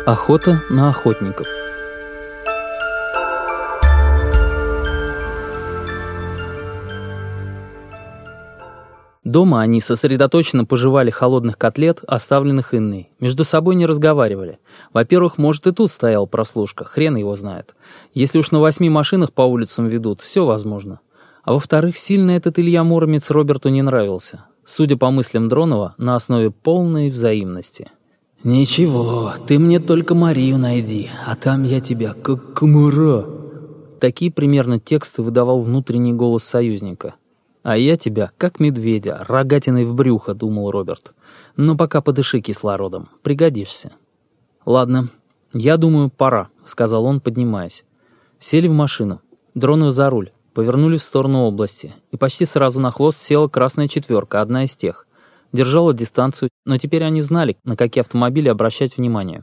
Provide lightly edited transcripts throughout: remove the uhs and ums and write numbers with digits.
Охота на охотников. Дома они сосредоточенно пожевали холодных котлет, оставленных Инной. Между собой не разговаривали. Во-первых, может, и тут стоял прослушка, хрен его знает. Если уж на 8 машинах по улицам ведут, все возможно. А во-вторых, сильно этот Илья Муромец Роберту не нравился. Судя по мыслям Дронова, на основе полной взаимности. «Ничего, ты мне только Марию найди, а там я тебя как комара». Такие примерно тексты выдавал внутренний голос союзника. «А я тебя, как медведя, рогатиной в брюхо», — думал Роберт. «Но пока подыши кислородом, пригодишься». «Ладно, я думаю, пора», — сказал он, поднимаясь. Сели в машину, Дронов за руль, повернули в сторону области, и почти сразу на хвост села красная четверка, одна из тех. Держала дистанцию, но теперь они знали, на какие автомобили обращать внимание.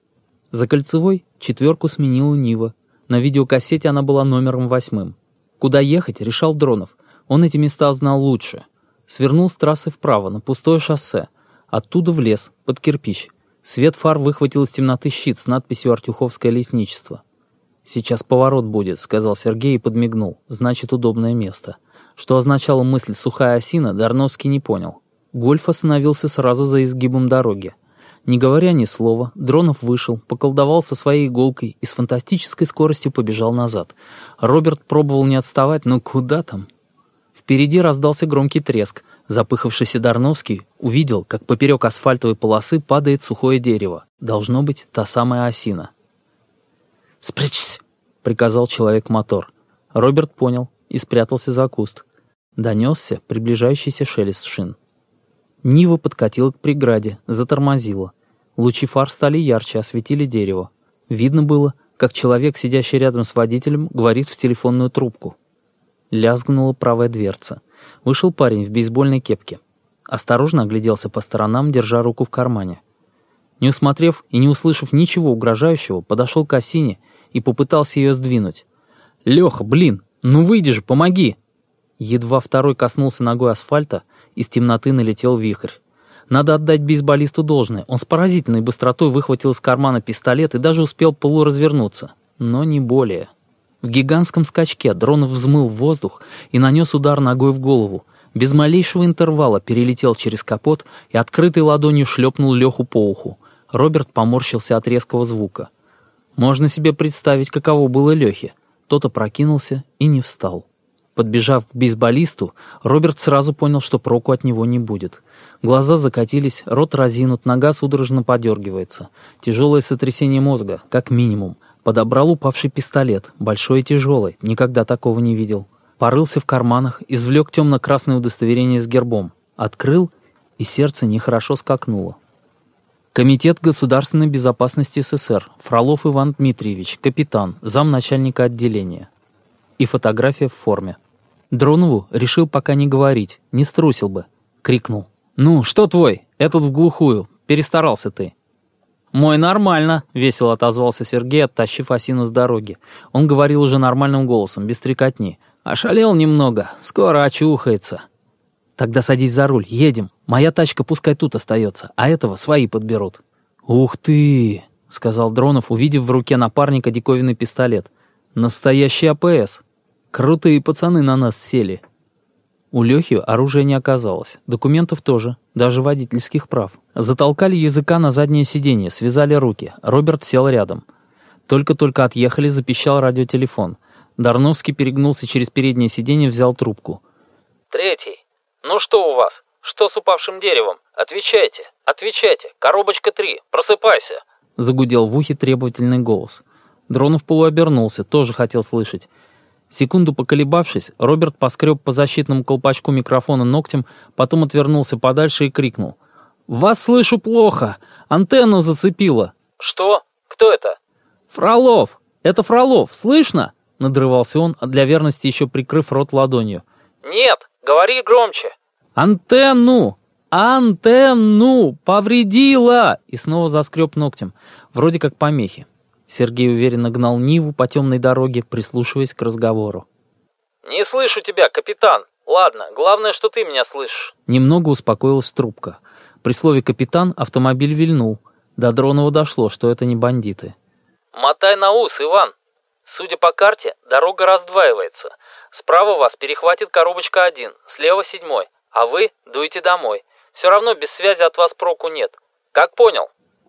За кольцевой четверку сменила Нива. На видеокассете она была номером 8. Куда ехать, решал Дронов. Он эти места знал лучше. Свернул с трассы вправо, на пустое шоссе. Оттуда в лес, под кирпич. Свет фар выхватил из темноты щит с надписью «Артюховское лесничество». «Сейчас поворот будет», — сказал Сергей и подмигнул. «Значит, удобное место». Что означала мысль «сухая осина», Дарновский не понял. Гольф остановился сразу за изгибом дороги. Не говоря ни слова, Дронов вышел, поколдовал со своей иголкой и с фантастической скоростью побежал назад. Роберт пробовал не отставать, но куда там? Впереди раздался громкий треск. Запыхавшийся Дарновский увидел, как поперек асфальтовой полосы падает сухое дерево. Должно быть, та самая осина. «Спрячься!» — приказал человек-мотор. Роберт понял и спрятался за куст. Донесся приближающийся шелест шин. Нива подкатила к преграде, затормозила. Лучи фар стали ярче, осветили дерево. Видно было, как человек, сидящий рядом с водителем, говорит в телефонную трубку. Лязгнула правая дверца. Вышел парень в бейсбольной кепке. Осторожно огляделся по сторонам, держа руку в кармане. Не усмотрев и не услышав ничего угрожающего, подошел к осине и попытался ее сдвинуть. «Леха, блин, ну выйди же, помоги!» Едва второй коснулся ногой асфальта, из темноты налетел вихрь. Надо отдать бейсболисту должное. Он с поразительной быстротой выхватил из кармана пистолет и даже успел полуразвернуться. Но не более. В гигантском скачке Дронов взмыл в воздух и нанес удар ногой в голову. Без малейшего интервала перелетел через капот и открытой ладонью шлепнул Леху по уху. Роберт поморщился от резкого звука. Можно себе представить, каково было Лехе. Тот опрокинулся и не встал. Подбежав к бейсболисту, Роберт сразу понял, что проку от него не будет. Глаза закатились, рот разинут, нога судорожно подергивается. Тяжелое сотрясение мозга, как минимум. Подобрал упавший пистолет, большой и тяжелый, никогда такого не видел. Порылся в карманах, извлек темно-красное удостоверение с гербом. Открыл, и сердце нехорошо скакнуло. Комитет государственной безопасности СССР, Фролов Иван Дмитриевич, капитан, замначальника отделения. И фотография в форме. Дронову решил пока не говорить, не струсил бы. Крикнул. «Ну, что твой? Этот в глухую. Перестарался ты». «Мой нормально», — весело отозвался Сергей, оттащив осину с дороги. Он говорил уже нормальным голосом, без трекотни. «Ошалел немного, скоро очухается». «Тогда садись за руль, едем. Моя тачка пускай тут остается, а этого свои подберут». «Ух ты», — сказал Дронов, увидев в руке напарника диковинный пистолет. «Настоящий АПС. Крутые пацаны на нас сели». У Лехи оружия не оказалось, документов тоже, даже водительских прав. Затолкали языка на заднее сиденье, связали руки. Роберт сел рядом. Только-только отъехали, запищал радиотелефон. Дарновский перегнулся через переднее сиденье, взял трубку. «Третий. Ну что у вас? Что с упавшим деревом? Отвечайте, отвечайте. Коробочка 3. Просыпайся!» Загудел в ухе требовательный голос. Дронов полуобернулся, тоже хотел слышать. Секунду поколебавшись, Роберт поскреб по защитному колпачку микрофона ногтем, потом отвернулся подальше и крикнул. «Вас слышу плохо! Антенну зацепило!» «Что? Кто это?» «Фролов! Это Фролов! Слышно?» Надрывался он, а для верности еще прикрыв рот ладонью. «Нет! Говори громче!» «Антенну! Антенну! Повредила!» И снова заскреб ногтем. Вроде как помехи. Сергей уверенно гнал Ниву по темной дороге, прислушиваясь к разговору. «Не слышу тебя, капитан. Ладно, главное, что ты меня слышишь». Немного успокоилась трубка. При слове «капитан» автомобиль вильнул. До Дронова дошло, что это не бандиты. «Мотай на ус, Иван. Судя по карте, дорога раздваивается. Справа вас перехватит коробочка 1, слева 7, а вы дуйте домой. Все равно без связи от вас проку нет. Как понял?»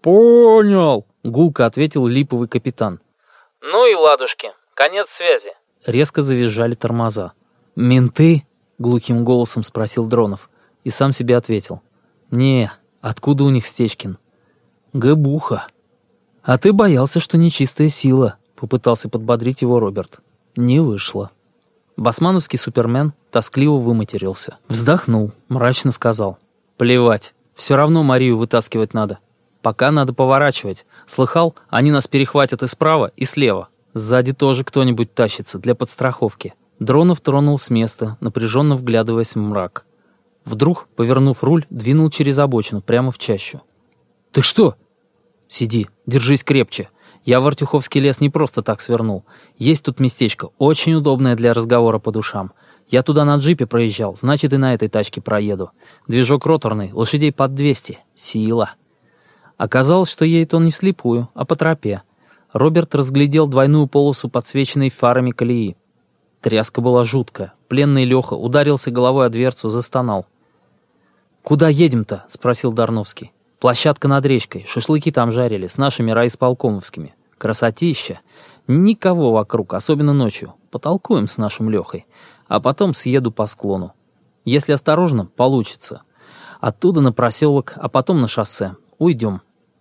«Понял!» — гулко ответил липовый капитан. «Ну и ладушки. Конец связи». Резко завизжали тормоза. «Менты?» — глухим голосом спросил Дронов. И сам себе ответил. «Не, откуда у них Стечкин?» «Гэбуха». «А ты боялся, что нечистая сила», — попытался подбодрить его Роберт. Не вышло. Басмановский супермен тоскливо выматерился. Вздохнул, мрачно сказал. «Плевать, все равно Марию вытаскивать надо. Пока надо поворачивать. Слыхал, они нас перехватят и справа, и слева. Сзади тоже кто-нибудь тащится для подстраховки». Дронов тронул с места, напряженно вглядываясь в мрак. Вдруг, повернув руль, двинул через обочину, прямо в чащу. «Ты что?» «Сиди, держись крепче. Я в Артюховский лес не просто так свернул. Есть тут местечко, очень удобное для разговора по душам. Я туда на джипе проезжал, значит и на этой тачке проеду. Движок роторный, лошадей под 200. Сила». Оказалось, что едет он не вслепую, а по тропе. Роберт разглядел двойную полосу, подсвеченной фарами колеи. Тряска была жуткая. Пленный Леха ударился головой о дверцу, застонал. «Куда едем-то?» — спросил Дарновский. «Площадка над речкой. Шашлыки там жарили, с нашими райисполкомовскими. Красотища. Никого вокруг, особенно ночью. Потолкуем с нашим Лехой. А потом съеду по склону. Если осторожно, получится. Оттуда на проселок, а потом на шоссе. Уйдем».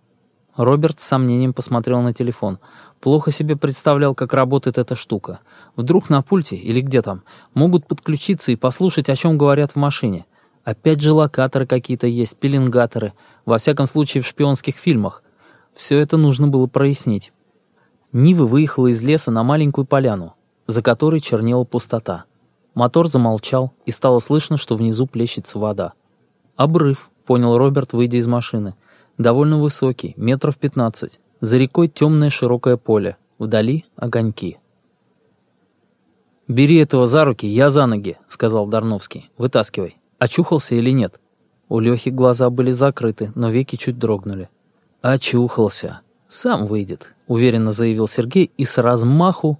Роберт с сомнением посмотрел на телефон. Плохо себе представлял, как работает эта штука. Вдруг на пульте, или где там, могут подключиться и послушать, о чем говорят в машине. Опять же локаторы какие-то есть, пеленгаторы. Во всяком случае, в шпионских фильмах. Все это нужно было прояснить. Нива выехала из леса на маленькую поляну, за которой чернела пустота. Мотор замолчал, и стало слышно, что внизу плещется вода. «Обрыв», — понял Роберт, выйдя из машины. «Довольно высокий, 15 метров. За рекой темное широкое поле. Вдали огоньки». «Бери этого за руки, я за ноги», — сказал Дарновский. «Вытаскивай. Очухался или нет?» У Лехи глаза были закрыты, но веки чуть дрогнули. «Очухался. Сам выйдет», — уверенно заявил Сергей и с размаху